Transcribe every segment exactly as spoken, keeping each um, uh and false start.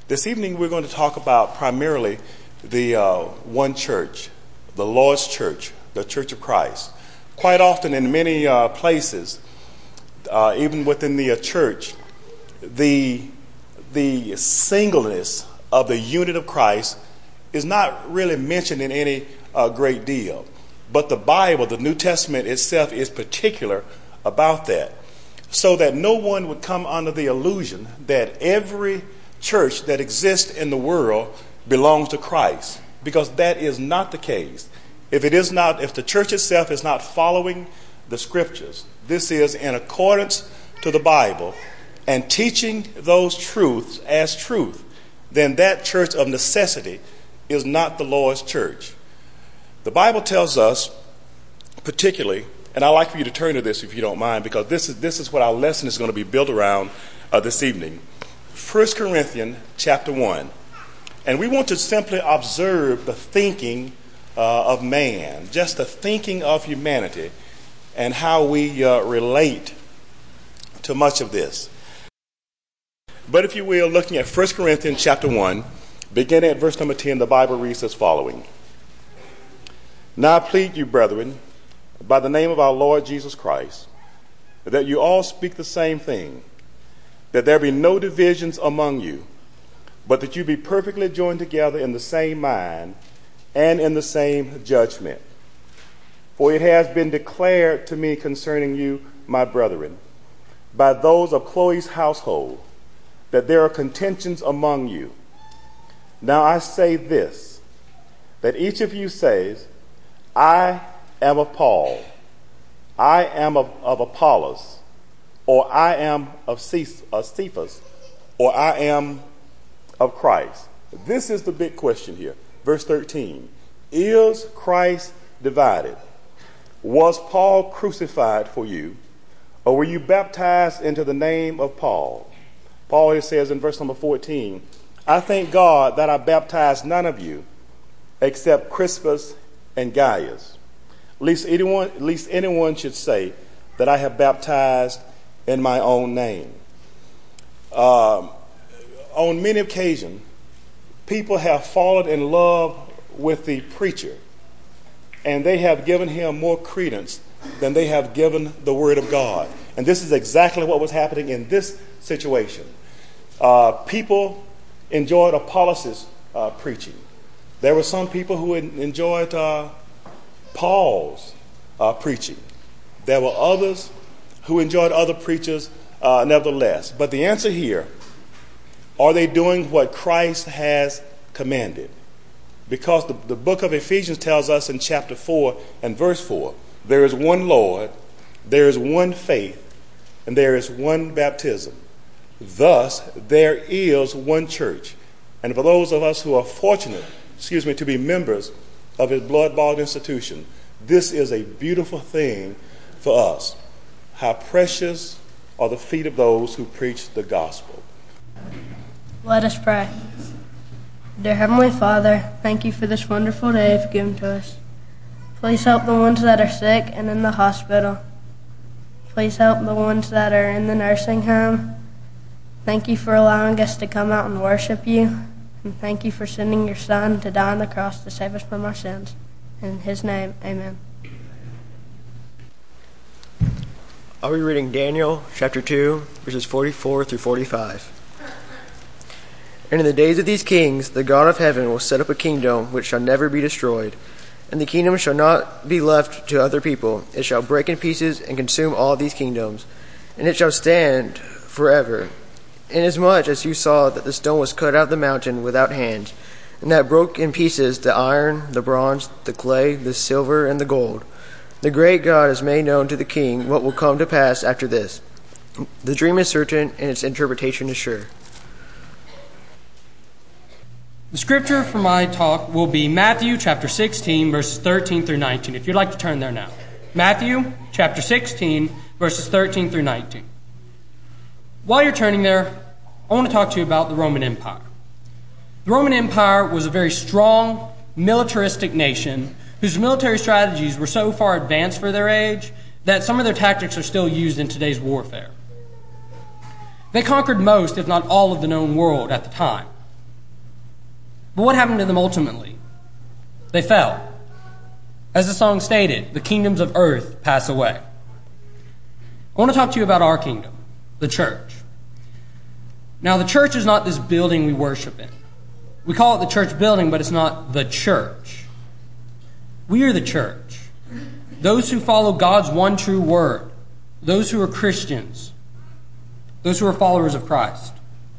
This evening we're going to talk about primarily the uh, one church, the Lord's church, the Church of Christ. Quite often in many uh, places, uh, even within the uh, church, the, the singleness of the unit of Christ is not really mentioned in any uh, great deal. But the Bible, the New Testament itself, is particular about that, so that no one would come under the illusion that every church that exists in the world belongs to Christ, because that is not the case. If it is not, if the church itself is not following the scriptures, this is in accordance to the Bible and teaching those truths as truth, then that church of necessity is not the Lord's church. The Bible tells us particularly, and I'd like for you to turn to this if you don't mind, because this is this is what our lesson is going to be built around uh, this evening. First Corinthians chapter one. And we want to simply observe the thinking uh, of man, just the thinking of humanity, and how we uh, relate to much of this. But if you will, looking at First Corinthians chapter one, beginning at verse number ten, the Bible reads as following. Now I plead you, brethren, by the name of our Lord Jesus Christ, that you all speak the same thing, that there be no divisions among you, but that you be perfectly joined together in the same mind and in the same judgment. For it has been declared to me concerning you, my brethren, by those of Chloe's household, that there are contentions among you. Now I say this, that each of you says, I am of Paul, I am of, of Apollos, or I am of Cephas, or I am of Christ. This is the big question here. Verse thirteen. Is Christ divided? Was Paul crucified for you? Or were you baptized into the name of Paul? Paul here says in verse number fourteen, I thank God that I baptized none of you except Crispus and Gaius. At least anyone, at least anyone should say that I have baptized in my own name. Um, on many occasions, people have fallen in love with the preacher, and they have given him more credence than they have given the Word of God. And this is exactly what was happening in this situation. Uh, people enjoyed Apollos' uh, preaching. There were some people who enjoyed uh, Paul's uh, preaching. There were others who enjoyed other preachers uh, nevertheless. But the answer here, are they doing what Christ has commanded? Because the, the book of Ephesians tells us in chapter four and verse four, there is one Lord, there is one faith, and there is one baptism. Thus, there is one church. And for those of us who are fortunate, excuse me, to be members of his blood-bought institution, this is a beautiful thing for us. How precious are the feet of those who preach the gospel. Let us pray. Dear Heavenly Father, thank you for this wonderful day you've given to us. Please help the ones that are sick and in the hospital. Please help the ones that are in the nursing home. Thank you for allowing us to come out and worship you. And thank you for sending your Son to die on the cross to save us from our sins. In his name, amen. I'll be reading Daniel chapter two, verses forty-four through forty-five. And in the days of these kings, the God of heaven will set up a kingdom which shall never be destroyed, and the kingdom shall not be left to other people. It shall break in pieces and consume all these kingdoms, and it shall stand forever. Inasmuch as you saw that the stone was cut out of the mountain without hands, and that broke in pieces the iron, the bronze, the clay, the silver, and the gold, the great God has made known to the king what will come to pass after this. The dream is certain, and its interpretation is sure. The scripture for my talk will be Matthew chapter sixteen, verses thirteen through nineteen. If you'd like to turn there now. Matthew chapter sixteen, verses thirteen through nineteen. While you're turning there, I want to talk to you about the Roman Empire. The Roman Empire was a very strong, militaristic nation whose military strategies were so far advanced for their age that some of their tactics are still used in today's warfare. They conquered most, if not all, of the known world at the time. But what happened to them ultimately? They fell. As the song stated, the kingdoms of earth pass away. I want to talk to you about our kingdom, the church. Now, the church is not this building we worship in. We call it the church building, but it's not the church. We are the church. Those who follow God's one true word. Those who are Christians. Those who are followers of Christ.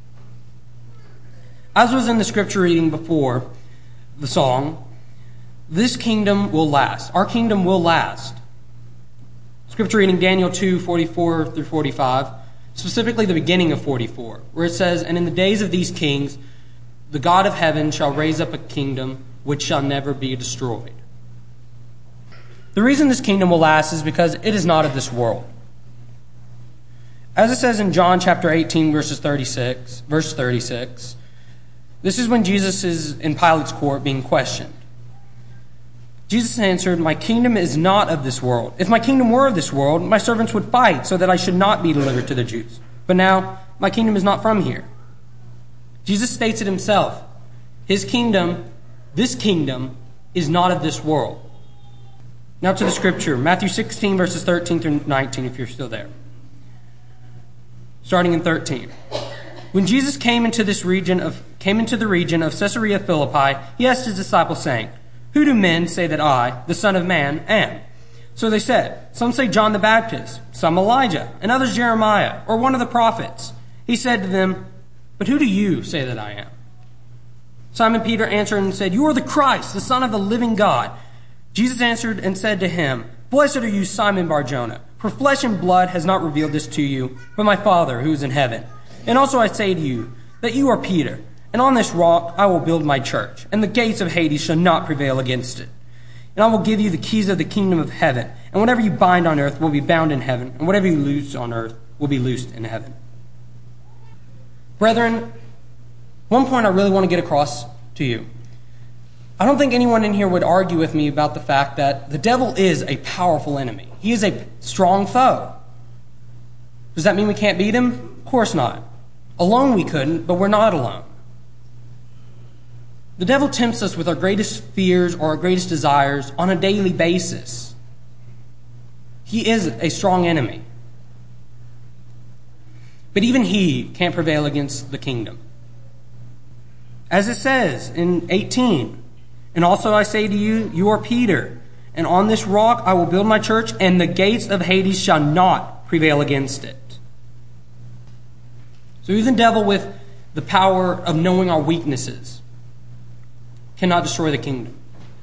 As was in the scripture reading before the song, this kingdom will last. Our kingdom will last. Scripture reading Daniel two, forty-four through forty-five, specifically the beginning of forty-four, where it says, "And in the days of these kings, the God of heaven shall raise up a kingdom which shall never be destroyed." The reason this kingdom will last is because it is not of this world. As it says in John chapter eighteen, verses thirty-six, verse thirty-six, this is when Jesus is in Pilate's court being questioned. Jesus answered, "My kingdom is not of this world. If my kingdom were of this world, my servants would fight so that I should not be delivered to the Jews. But now my kingdom is not from here." Jesus states it himself. His kingdom, this kingdom, is not of this world. Now to the scripture, Matthew sixteen, verses thirteen through nineteen, if you're still there. Starting in thirteen. When Jesus came into this region of came into the region of Caesarea Philippi, he asked his disciples, saying, "Who do men say that I, the Son of Man, am?" So they said, "Some say John the Baptist, some Elijah, and others Jeremiah, or one of the prophets." He said to them, "But who do you say that I am?" Simon Peter answered and said, "You are the Christ, the Son of the living God." Jesus answered and said to him, "Blessed are you, Simon Bar-Jonah, for flesh and blood has not revealed this to you, but my Father who is in heaven. And also I say to you, that you are Peter, and on this rock I will build my church, and the gates of Hades shall not prevail against it. And I will give you the keys of the kingdom of heaven, and whatever you bind on earth will be bound in heaven, and whatever you loose on earth will be loosed in heaven." Brethren, one point I really want to get across to you. I don't think anyone in here would argue with me about the fact that the devil is a powerful enemy. He is a strong foe. Does that mean we can't beat him? Of course not. Alone we couldn't, but we're not alone. The devil tempts us with our greatest fears or our greatest desires on a daily basis. He is a strong enemy. But even he can't prevail against the kingdom. As it says in eighteen, "And also I say to you, you are Peter, and on this rock I will build my church, and the gates of Hades shall not prevail against it." So even the devil, with the power of knowing our weaknesses, cannot destroy the kingdom.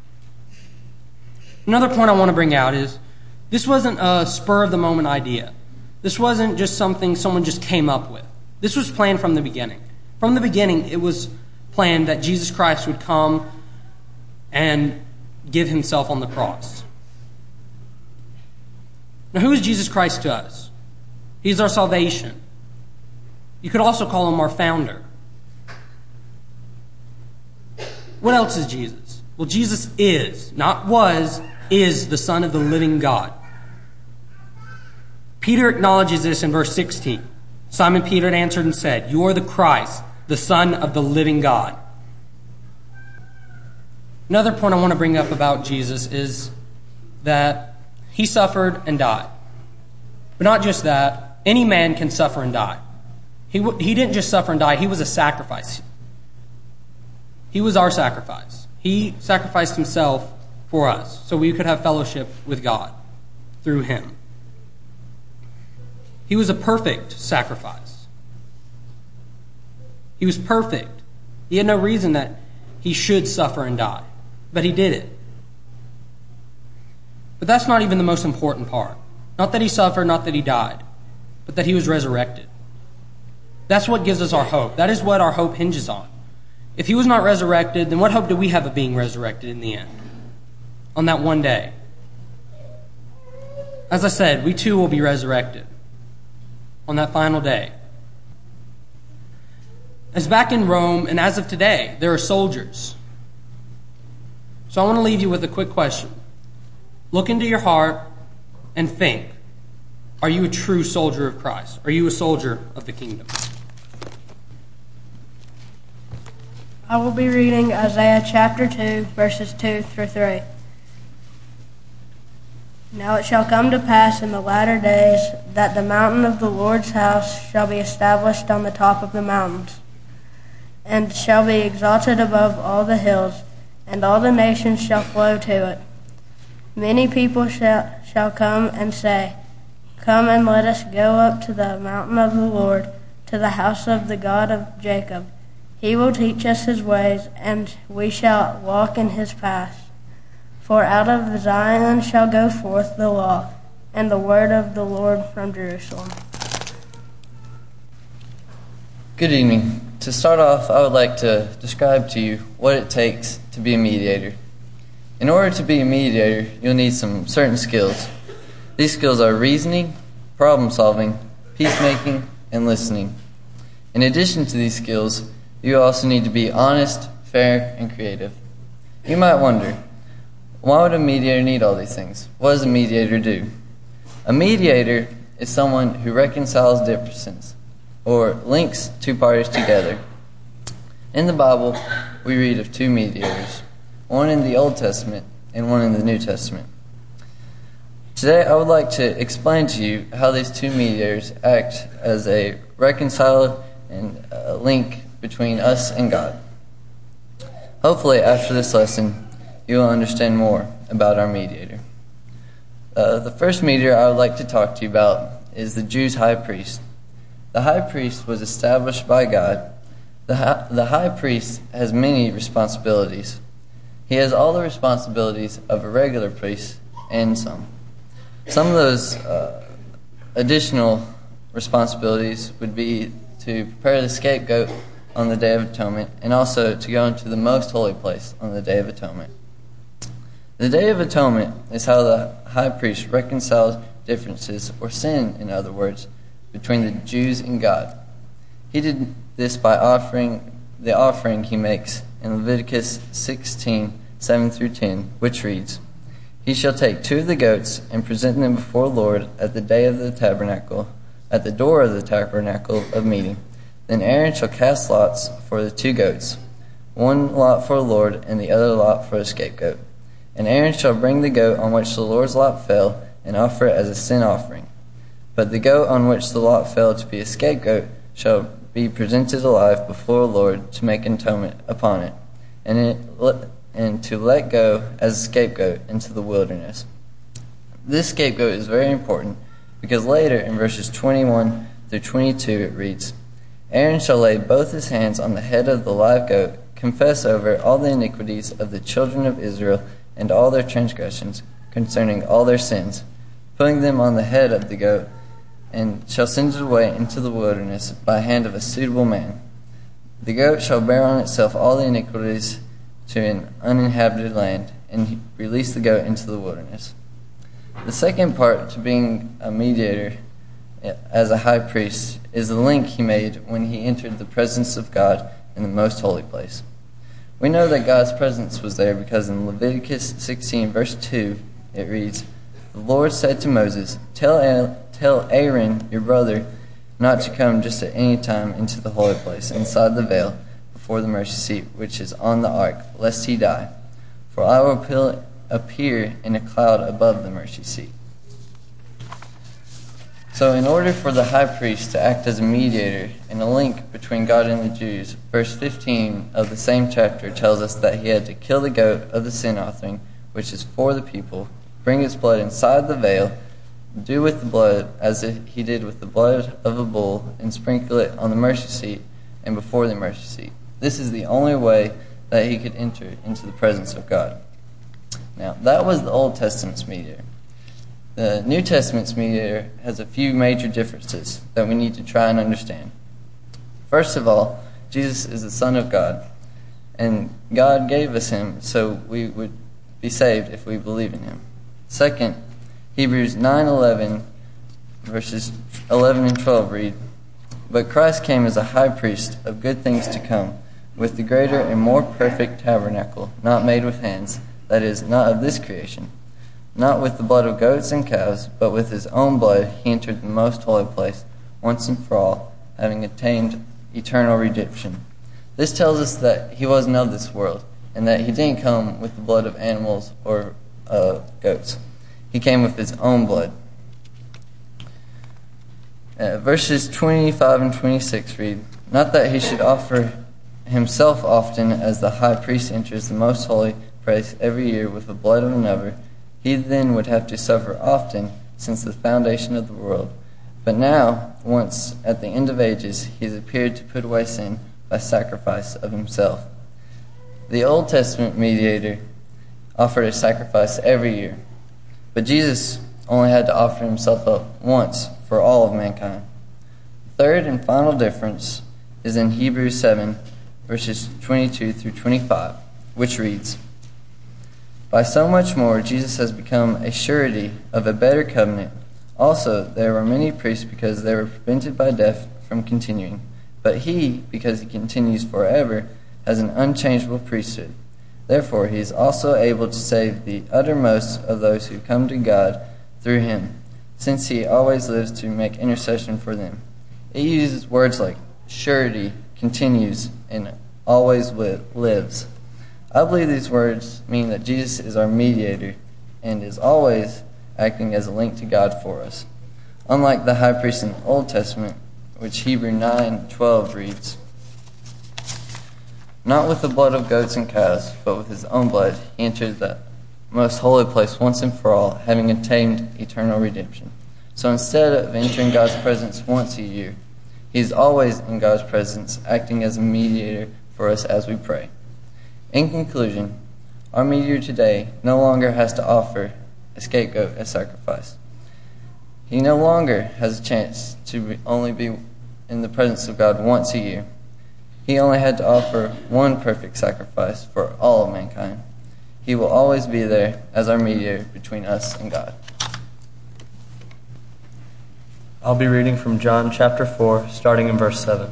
Another point I want to bring out is this wasn't a spur-of-the-moment idea. This wasn't just something someone just came up with. This was planned from the beginning. From the beginning, it was planned that Jesus Christ would come and give himself on the cross. Now, who is Jesus Christ to us? He's our salvation. You could also call him our founder. What else is Jesus? Well, Jesus is, not was, is the Son of the living God. Peter acknowledges this in verse sixteen. Simon Peter answered and said, "You are the Christ, the Son of the living God." Another point I want to bring up about Jesus is that he suffered and died. But not just that, any man can suffer and die. He, he didn't just suffer and die, he was a sacrifice. He was our sacrifice. He sacrificed himself for us so we could have fellowship with God through him. He was a perfect sacrifice. He was perfect. He had no reason that he should suffer and die, but he did it. But that's not even the most important part. Not that he suffered, not that he died, but that he was resurrected. That's what gives us our hope. That is what our hope hinges on. If he was not resurrected, then what hope do we have of being resurrected in the end? On that one day. As I said, we too will be resurrected on that final day. As back in Rome, and as of today, there are soldiers. So I want to leave you with a quick question. Look into your heart and think, are you a true soldier of Christ? Are you a soldier of the kingdom? I will be reading Isaiah chapter two, verses two through three. Now it shall come to pass in the latter days that the mountain of the Lord's house shall be established on the top of the mountains, and shall be exalted above all the hills, and all the nations shall flow to it. Many people shall, shall come and say, Come and let us go up to the mountain of the Lord, to the house of the God of Jacob. He will teach us his ways, and we shall walk in his paths. For out of Zion shall go forth the law, and the word of the Lord from Jerusalem. Good evening. To start off, I would like to describe to you what it takes to be a mediator. In order to be a mediator, you'll need some certain skills. These skills are reasoning, problem solving, peacemaking, and listening. In addition to these skills, you also need to be honest, fair, and creative. You might wonder, why would a mediator need all these things? What does a mediator do? A mediator is someone who reconciles differences, or links two parties together. In the Bible, we read of two mediators, one in the Old Testament and one in the New Testament. Today, I would like to explain to you how these two mediators act as a reconciler and a link between us and God. Hopefully, after this lesson, you will understand more about our mediator. Uh, the first mediator I would like to talk to you about is the Jews' high priest. The high priest was established by God. The high, the high priest has many responsibilities. He has all the responsibilities of a regular priest and some. Some of those uh, additional responsibilities would be to prepare the scapegoat on the Day of Atonement, and also to go into the most holy place on the Day of Atonement. The Day of Atonement is how the high priest reconciles differences, or sin, in other words, between the Jews and God. He did this by offering the offering he makes in Leviticus sixteen, seven through ten, which reads, He shall take two of the goats and present them before the Lord at the day of the tabernacle, at the door of the tabernacle of meeting. Then Aaron shall cast lots for the two goats, one lot for the Lord and the other lot for the scapegoat. And Aaron shall bring the goat on which the Lord's lot fell and offer it as a sin offering. But the goat on which the lot fell to be a scapegoat shall be presented alive before the Lord to make atonement upon it, and, it, and to let go as a scapegoat into the wilderness. This scapegoat is very important because later in verses twenty-one through twenty-two it reads, Aaron shall lay both his hands on the head of the live goat, confess over all the iniquities of the children of Israel and all their transgressions concerning all their sins, putting them on the head of the goat, and shall send it away into the wilderness by hand of a suitable man. The goat shall bear on itself all the iniquities to an uninhabited land, and release the goat into the wilderness. The second part to being a mediator as a high priest is the link he made when he entered the presence of God in the most holy place. We know that God's presence was there because in Leviticus sixteen, verse two, it reads, The Lord said to Moses, Tell, tell Aaron, your brother, not to come just at any time into the holy place, inside the veil, before the mercy seat, which is on the ark, lest he die. For I will appear in a cloud above the mercy seat. So in order for the high priest to act as a mediator and a link between God and the Jews, verse fifteen of the same chapter tells us that he had to kill the goat of the sin offering, which is for the people, bring its blood inside the veil, do with the blood as if he did with the blood of a bull, and sprinkle it on the mercy seat and before the mercy seat. This is the only way that he could enter into the presence of God. Now, that was the Old Testament's mediator. The New Testament's mediator has a few major differences that we need to try and understand. First of all, Jesus is the Son of God, and God gave us him so we would be saved if we believe in him. Second, Hebrews nine eleven, verses eleven and twelve read, But Christ came as a high priest of good things to come, with the greater and more perfect tabernacle, not made with hands, that is, not of this creation. Not with the blood of goats and calves, but with his own blood he entered the most holy place, once and for all, having attained eternal redemption. This tells us that he wasn't of this world, and that he didn't come with the blood of animals or uh, goats. He came with his own blood. Uh, verses twenty-five and twenty-six read, "Not that he should offer himself often, as the high priest enters the most holy place every year with the blood of another. He then would have to suffer often since the foundation of the world. But now, once at the end of ages, he has appeared to put away sin by sacrifice of himself." The Old Testament mediator offered a sacrifice every year, but Jesus only had to offer himself up once for all of mankind. The third and final difference is in Hebrews seven, verses twenty-two through twenty-five, which reads, "By so much more Jesus has become a surety of a better covenant. Also there were many priests because they were prevented by death from continuing. But he, because he continues forever, has an unchangeable priesthood. Therefore he is also able to save the uttermost of those who come to God through him, since he always lives to make intercession for them." It uses words like surety, continues, and always lives. I believe these words mean that Jesus is our mediator and is always acting as a link to God for us. Unlike the high priest in the Old Testament, which Hebrews nine twelve reads, "Not with the blood of goats and calves, but with his own blood, he entered the most holy place once and for all, having attained eternal redemption." So instead of entering God's presence once a year, he is always in God's presence, acting as a mediator for us as we pray. In conclusion, our mediator today no longer has to offer a scapegoat as sacrifice. He no longer has a chance to only be in the presence of God once a year. He only had to offer one perfect sacrifice for all of mankind. He will always be there as our mediator between us and God. I'll be reading from John chapter four, starting in verse seven.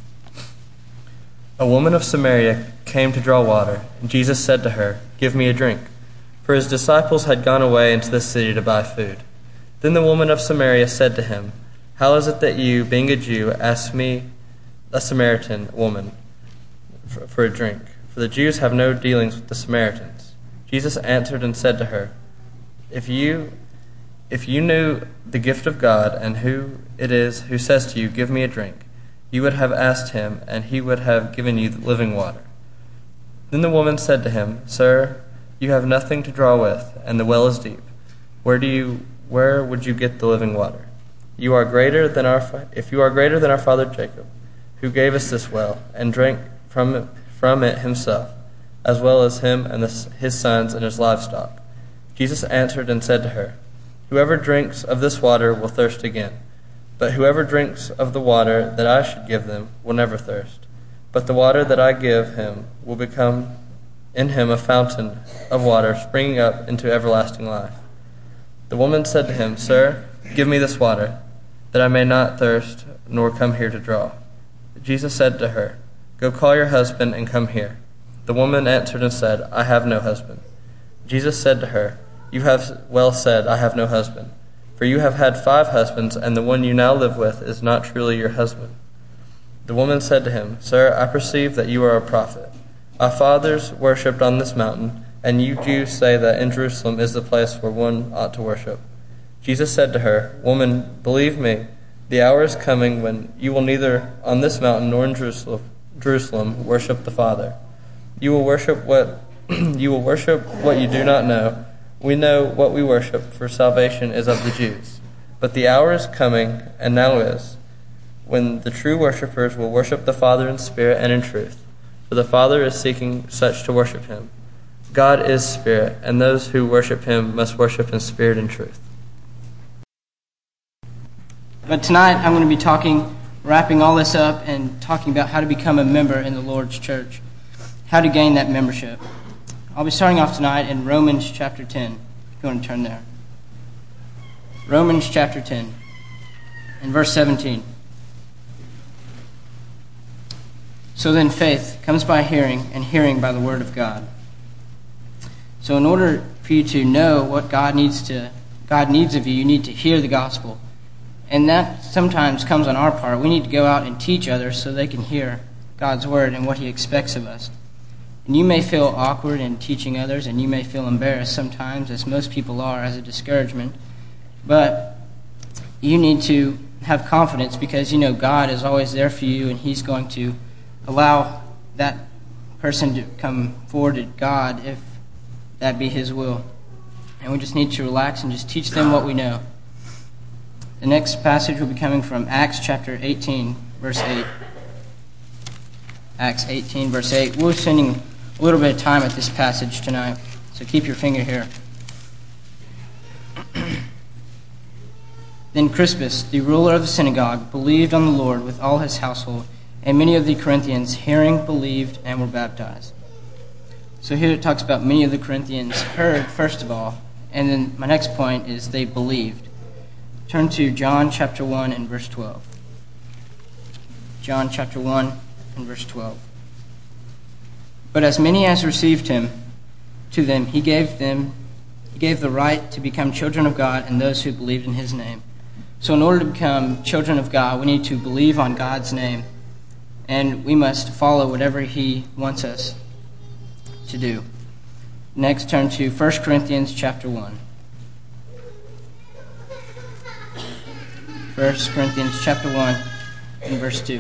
"A woman of Samaria came to draw water, and Jesus said to her, 'Give me a drink,' for his disciples had gone away into the city to buy food. Then the woman of Samaria said to him, 'How is it that you, being a Jew, ask me, a Samaritan woman, for, for a drink? For the Jews have no dealings with the Samaritans.' Jesus answered and said to her, If you if you knew the gift of God and who it is who says to you, 'Give me a drink,' you would have asked him, and he would have given you the living water." Then the woman said to him, "Sir, you have nothing to draw with, and the well is deep. Where do you where would you get the living water? You are greater than our if you are greater than our father Jacob, who gave us this well, and drank from it, from it himself, as well as him and the, his sons and his livestock." Jesus answered and said to her, "Whoever drinks of this water will thirst again. But whoever drinks of the water that I should give them will never thirst. But the water that I give him will become in him a fountain of water springing up into everlasting life." The woman said to him, "Sir, give me this water, that I may not thirst, nor come here to draw." Jesus said to her, "Go call your husband and come here." The woman answered and said, "I have no husband." Jesus said to her, "You have well said, 'I have no husband.' For you have had five husbands, and the one you now live with is not truly your husband." The woman said to him, "Sir, I perceive that you are a prophet. Our fathers worshipped on this mountain, and you Jews say that in Jerusalem is the place where one ought to worship." Jesus said to her, "Woman, believe me, the hour is coming when you will neither on this mountain nor in Jerusalem, Jerusalem worship the Father. You will worship what you will worship what you do not know. We know what we worship, for salvation is of the Jews. But the hour is coming, and now is, when the true worshippers will worship the Father in spirit and in truth. For the Father is seeking such to worship him. God is spirit, and those who worship him must worship in spirit and truth." But tonight I'm going to be talking, wrapping all this up and talking about how to become a member in the Lord's church, how to gain that membership. I'll be starting off tonight in Romans chapter ten, if you want to turn there. Romans chapter ten, and verse seventeen. "So then faith comes by hearing, and hearing by the word of God." So in order for you to know what God needs to God needs of you, you need to hear the gospel. And that sometimes comes on our part. We need to go out and teach others so they can hear God's word and what he expects of us. And you may feel awkward in teaching others, and you may feel embarrassed sometimes, as most people are, as a discouragement. But you need to have confidence because you know God is always there for you, and he's going to allow that person to come forward to God if that be his will. And we just need to relax and just teach them what we know. The next passage will be coming from Acts chapter eighteen, verse eight. Acts eighteen, verse eight. We're spending a little bit of time at this passage tonight, so keep your finger here. Then Crispus, the ruler of the synagogue, believed on the Lord with all his household, and many of the Corinthians, hearing, believed, and were baptized. So here it talks about many of the Corinthians heard, first of all, and then my next point is they believed. Turn to John chapter one and verse twelve. John chapter one and verse twelve. But as many as received him, to them he gave them he gave the right to become children of God, and those who believed in his name. So in order to become children of God, we need to believe on God's name, and we must follow whatever he wants us to do. Next, turn to First Corinthians chapter one. First Corinthians chapter one and verse two.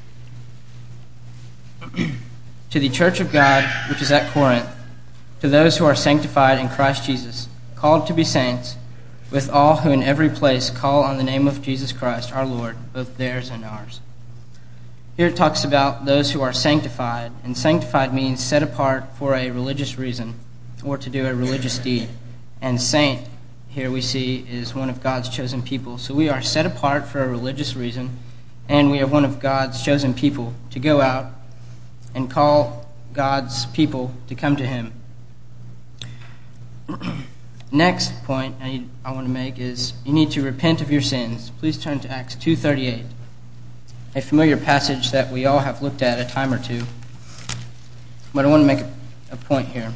To the church of God which is at Corinth, to those who are sanctified in Christ Jesus, called to be saints, with all who in every place call on the name of Jesus Christ our Lord, both theirs and ours. Here it talks about those who are sanctified, and sanctified means set apart for a religious reason or to do a religious deed. And saint, here we see, is one of God's chosen people. So we are set apart for a religious reason, and we are one of God's chosen people to go out and call God's people to come to him. Next point I, need, I want to make is you need to repent of your sins. Please turn to Acts two thirty-eight, a familiar passage that we all have looked at a time or two. But I want to make a, a point here.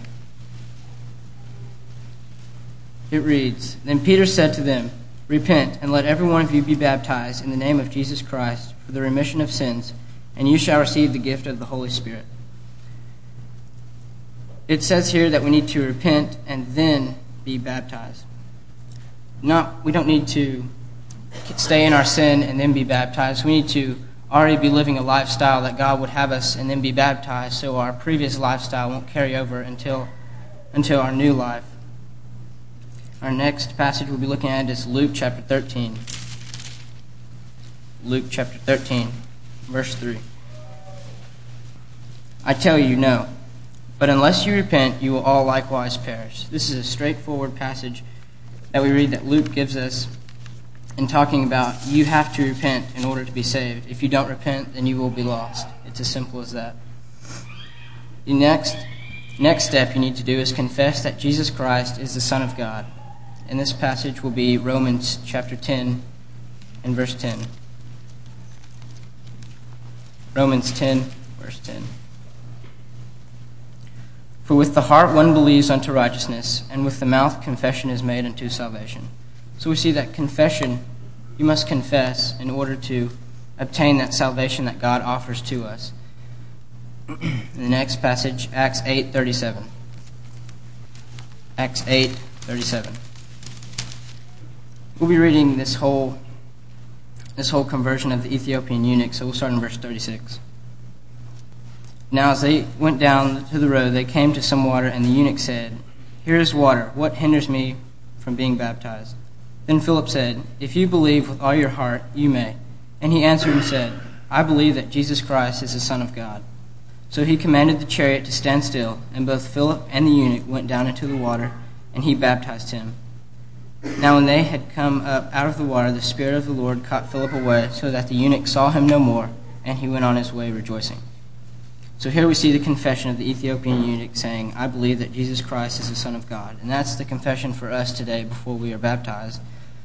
It reads, Then Peter said to them, Repent, and let every one of you be baptized in the name of Jesus Christ for the remission of sins, and you shall receive the gift of the Holy Spirit. It says here that we need to repent and then be baptized. Not, we don't need to stay in our sin and then be baptized. We need to already be living a lifestyle that God would have us and then be baptized, so our previous lifestyle won't carry over until, until our new life. Our next passage we'll be looking at is Luke chapter thirteen. Luke chapter thirteen, verse three. I tell you, no. But unless you repent, you will all likewise perish. This is a straightforward passage that we read that Luke gives us in talking about you have to repent in order to be saved. If you don't repent, then you will be lost. It's as simple as that. The next, next step you need to do is confess that Jesus Christ is the Son of God. And this passage will be Romans chapter ten and verse ten. Romans ten, verse ten. For with the heart one believes unto righteousness, and with the mouth confession is made unto salvation. So we see that confession, you must confess in order to obtain that salvation that God offers to us. In the next passage, Acts eight thirty-seven. Acts eight thirty-seven. We'll be reading this whole this whole conversion of the Ethiopian eunuch, so we'll start in verse thirty-six. Now as they went down to the road, they came to some water, and the eunuch said, Here is water. What hinders me from being baptized? Then Philip said, If you believe with all your heart, you may. And he answered and said, I believe that Jesus Christ is the Son of God. So he commanded the chariot to stand still, and both Philip and the eunuch went down into the water, and he baptized him. Now when they had come up out of the water, the Spirit of the Lord caught Philip away, so that the eunuch saw him no more, and he went on his way rejoicing. So here we see the confession of the Ethiopian eunuch saying, I believe that Jesus Christ is the Son of God. And that's the confession for us today before we are baptized.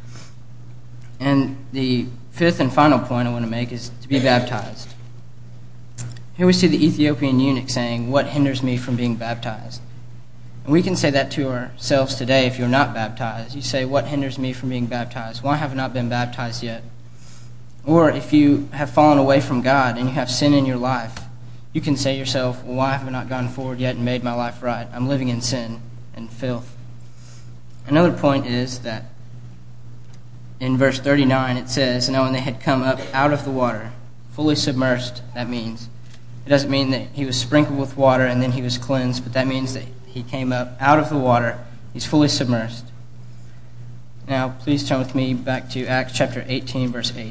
And the fifth and final point I want to make is to be baptized. Here we see the Ethiopian eunuch saying, What hinders me from being baptized? And we can say that to ourselves today if you're not baptized. You say, What hinders me from being baptized? Why have I not been baptized yet? Or if you have fallen away from God and you have sin in your life, You can say to yourself, well, why have I not gone forward yet and made my life right? I'm living in sin and filth. Another point is that in verse thirty-nine it says, now when they had come up out of the water, fully submersed, that means. It doesn't mean that he was sprinkled with water and then he was cleansed, but that means that he came up out of the water. He's fully submersed. Now, please turn with me back to Acts chapter eighteen, verse eight.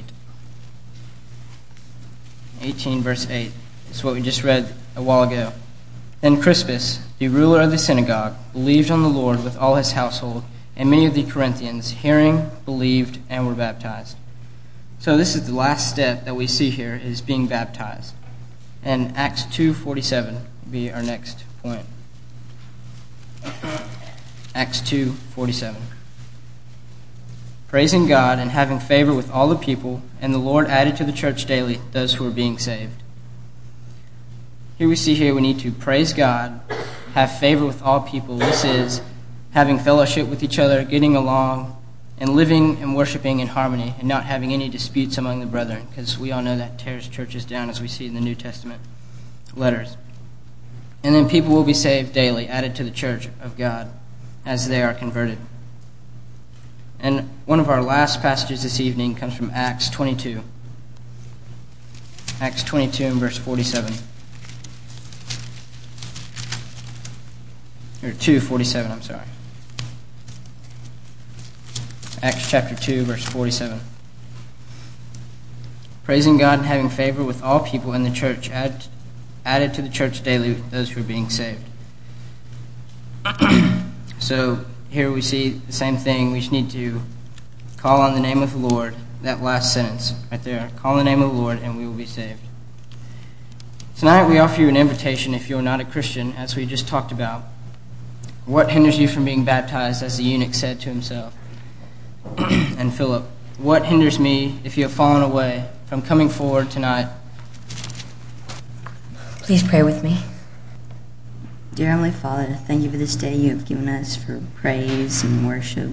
eighteen, verse eight. It's what we just read a while ago. Then Crispus, the ruler of the synagogue, believed on the Lord with all his household, and many of the Corinthians, hearing, believed, and were baptized. So this is the last step that we see here, is being baptized. And Acts two forty-seven will be our next point. Acts two forty-seven. Praising God and having favor with all the people, and the Lord added to the church daily those who were being saved. Here we see here we need to praise God, have favor with all people. This is having fellowship with each other, getting along, and living and worshiping in harmony, and not having any disputes among the brethren, because we all know that tears churches down, as we see in the New Testament letters. And then people will be saved daily, added to the church of God, as they are converted. And one of our last passages this evening comes from Acts twenty-two. Acts twenty-two and verse forty-seven. Or two forty-seven, I'm sorry. Acts chapter two, verse forty-seven. Praising God and having favor with all people in the church, add, added to the church daily those who are being saved. So here we see the same thing. We just need to call on the name of the Lord. That last sentence right there. Call on the name of the Lord and we will be saved. Tonight we offer you an invitation if you are not a Christian, as we just talked about. What hinders you from being baptized, as the eunuch said to himself? And Philip, what hinders me, if you have fallen away, from coming forward tonight? Please pray with me. Dear Heavenly Father, thank you for this day you have given us for praise and worship.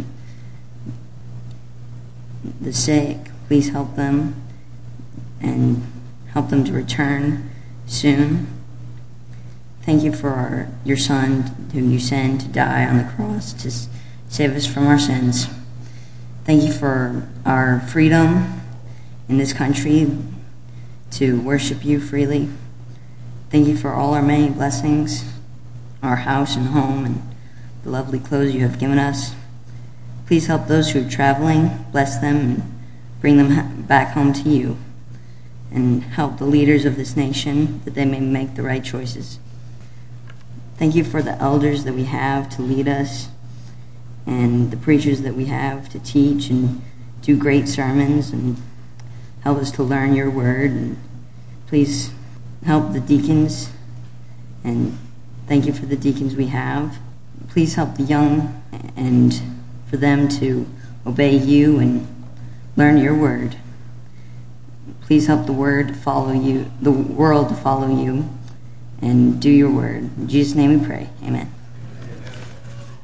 The sick, please help them and help them to return soon. Thank you for our, your Son, whom you sent to die on the cross to save us from our sins. Thank you for our freedom in this country to worship you freely. Thank you for all our many blessings, our house and home, and the lovely clothes you have given us. Please help those who are traveling, bless them, and bring them back home to you. And help the leaders of this nation that they may make the right choices. Thank you for the elders that we have to lead us, and the preachers that we have to teach and do great sermons and help us to learn your word. And please help the deacons, and thank you for the deacons we have. Please help the young and for them to obey you and learn your word. Please help the word to follow you, the world to follow you, and do your word. In Jesus' name we pray. Amen.